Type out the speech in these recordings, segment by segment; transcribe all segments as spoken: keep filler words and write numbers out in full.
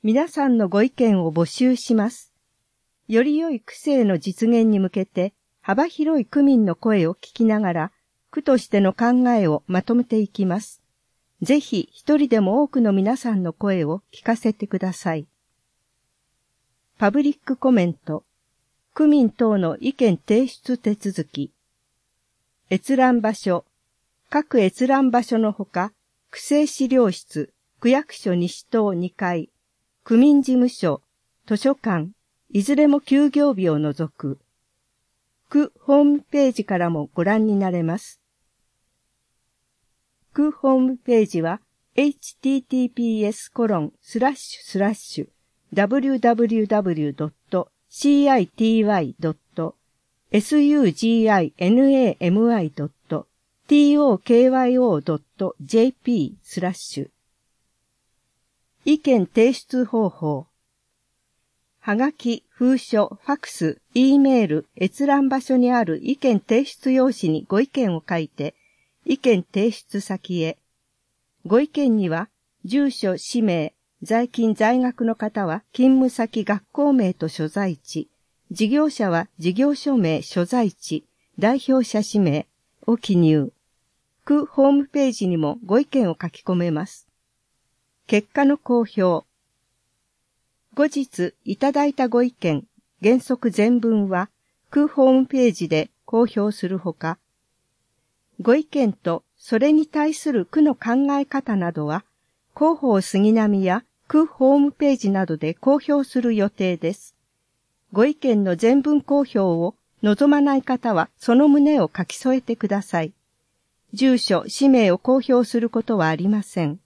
皆さんのご意見を募集します。より良い区政の実現に向けて、幅広い区民の声を聞きながら、区としての考えをまとめていきます。ぜひ一人でも多くの皆さんの声を聞かせてください。パブリックコメント。区民等の意見提出手続き。閲覧場所。各閲覧場所のほか、区政資料室、区役所西棟にかい、区民事務所、図書館、いずれも休業日を除く。区ホームページからもご覧になれます。区ホームページは エイチティーティーピーエスコロンスラッシュスラッシュダブリューダブリューダブリュードットシーアイティーワイドットエスユージーアイエヌエーエムアイドットティーオーケーワイオードットジェーピースラッシュ意見提出方法。はがき、封書、ファクス、Eメール、閲覧場所にある意見提出用紙にご意見を書いて、意見提出先へ。ご意見には、住所、氏名、在勤在学の方は勤務先学校名と所在地、事業者は事業所名所在地、代表者氏名を記入。区ホームページにもご意見を書き込めます。結果の公表。後日いただいたご意見、原則全文は区ホームページで公表するほか、ご意見とそれに対する区の考え方などは、広報杉並や区ホームページなどで公表する予定です。ご意見の全文公表を望まない方はその旨を書き添えてください。住所、氏名を公表することはありません。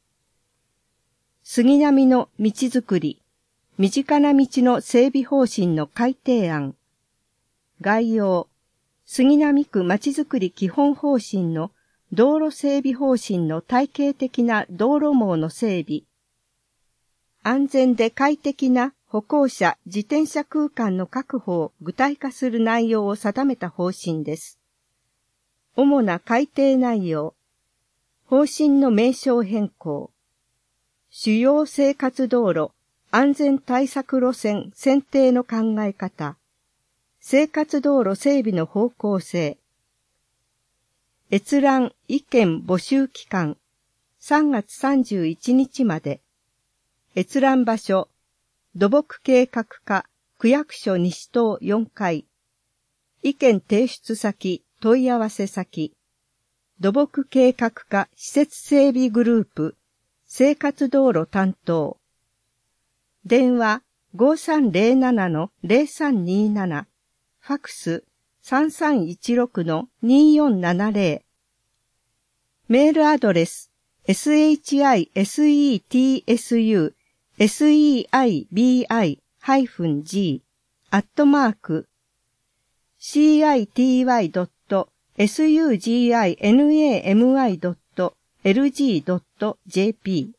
杉並の道づくり。身近な道の整備方針の改定案。概要。杉並区まちづくり基本方針の道路整備方針の体系的な道路網の整備。安全で快適な歩行者、自転車空間の確保を具体化する内容を定めた方針です。主な改定内容。方針の名称変更。主要生活道路、安全対策路線選定の考え方。生活道路整備の方向性。閲覧意見募集期間。さんがつさんじゅういちにちまで。閲覧場所。土木計画課、区役所西棟よんかい。意見提出先、問い合わせ先。土木計画課施設整備グループ、生活道路担当。電話 ごさんゼロななのゼロさんにーなな、ファクス さんさんいちろくのにーよんななゼロ。メールアドレス シセツセイビージー アットマーク シーアイティーワイドットエスユージーアイエヌエーエムアイドットエルジードットジェーピー。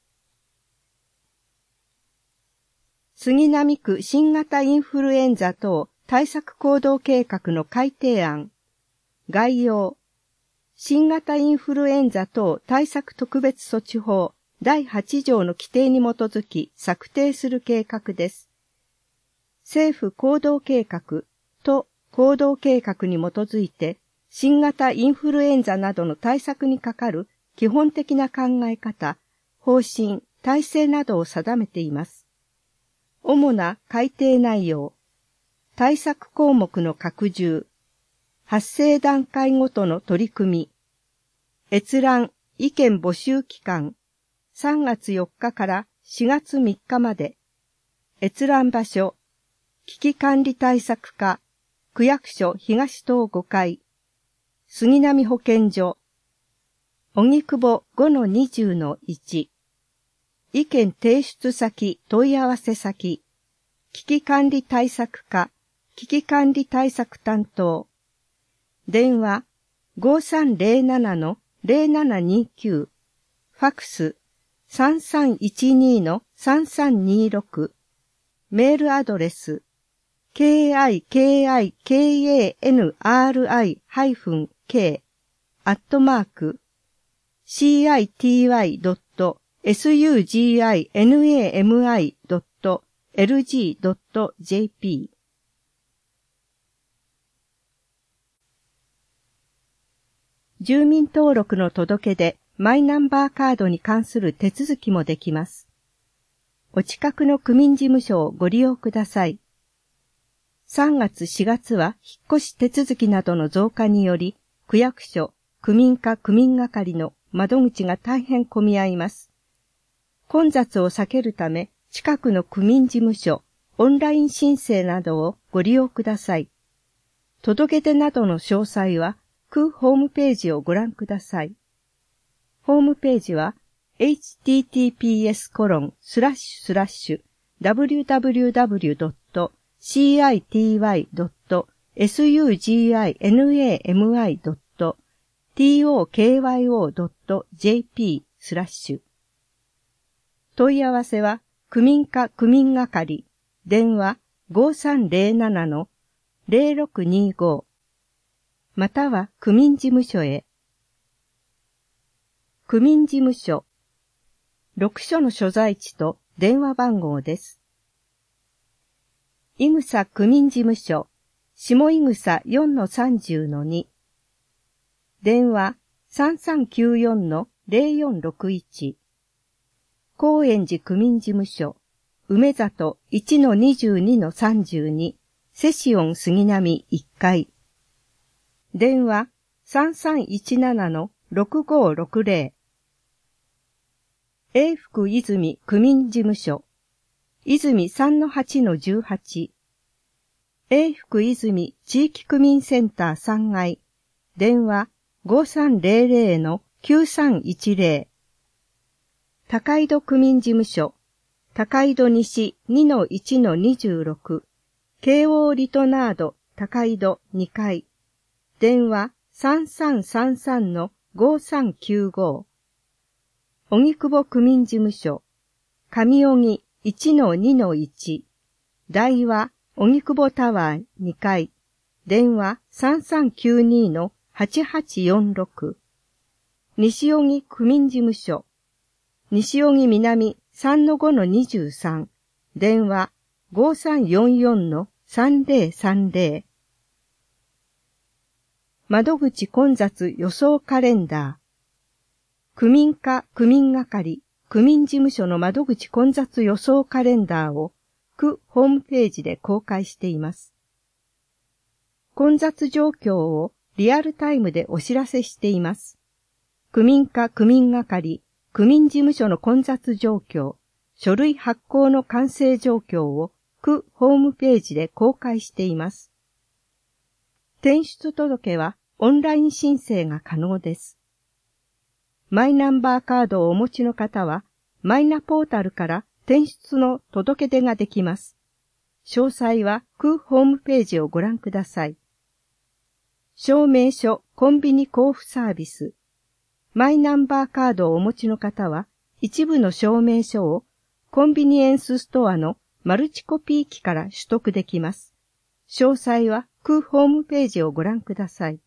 杉並区新型インフルエンザ等対策行動計画の改定案。概要。新型インフルエンザ等対策特別措置法だいはちじょうの規定に基づき策定する計画です。政府行動計画と行動計画に基づいて新型インフルエンザなどの対策にかかる基本的な考え方、方針、体制などを定めています。主な改定内容。対策項目の拡充。発生段階ごとの取り組み。閲覧、意見募集期間。さんがつよっかからしがつみっかまで。閲覧場所。危機管理対策課。区役所東棟ごかい。杉並保健所。荻窪 ごのにじゅうのいち。意見提出先、問い合わせ先。危機管理対策課、危機管理対策担当。電話 ごさんゼロななのゼロななにきゅう。ファクス さんさんいちにのさんさんにろく。メールアドレス キキキキアンライ K アットマーク シーアイティーワイドットスユージーアイナミ ドットエルジー ドット ジェーピー。住民登録の届け出、マイナンバーカードに関する手続きもできます。お近くの区民事務所をご利用ください。さんがつしがつは引っ越し手続きなどの増加により、区役所、区民課区民係の窓口が大変混み合います。混雑を避けるため、近くの区民事務所、オンライン申請などをご利用ください。届け出などの詳細は、区ホームページをご覧ください。ホームページは、エイチティーティーピーエスコロンスラッシュスラッシュダブリューダブリューダブリュードットシーアイティーワイドットエスユージーアイナミドットトーカイオドットジェーピースラッシュ。問い合わせは、区民課区民係、電話ごさんゼロななのゼロろくにご、または区民事務所へ。区民事務所、ろく所の所在地と電話番号です。いぐさ区民事務所、下いぐさ よんのさんじゅうのに、電話 さんさんきゅうよんのゼロよんろくいち、高円寺区民事務所、梅里 いちのにじゅうにのさんじゅうに、セシオン杉並いっかい、電話 さんさんいちななのろくごろくゼロ、永福泉区民事務所、泉 さんのはちのじゅうはち、永福泉地域区民センターさんがい、電話ごさんゼロゼロのきゅうさんいちゼロ、高井戸区民事務所、高井戸西 にのいちのにじゅうろく、京王リトナード高井戸にかい、電話さんさんさんさんのごさんきゅうご、荻窪区民事務所、上荻 いちのにのいち、台話荻窪タワーにかい、電話さんさんきゅうにのはちはちよんろく、西荻区民事務所、西荻南 さんのごのにじゅうさん、電話ごさんよんよんのさんゼロさんゼロ、窓口混雑予想カレンダー、区民課区民係、区民事務所の窓口混雑予想カレンダーを区ホームページで公開しています。混雑状況をリアルタイムでお知らせしています。区民課区民係、区民事務所の混雑状況、書類発行の完成状況を区ホームページで公開しています。転出届はオンライン申請が可能です。マイナンバーカードをお持ちの方は、マイナポータルから転出の届け出ができます。詳細は区ホームページをご覧ください。証明書コンビニ交付サービス。マイナンバーカードをお持ちの方は、一部の証明書をコンビニエンスストアのマルチコピー機から取得できます。詳細は区ホームページをご覧ください。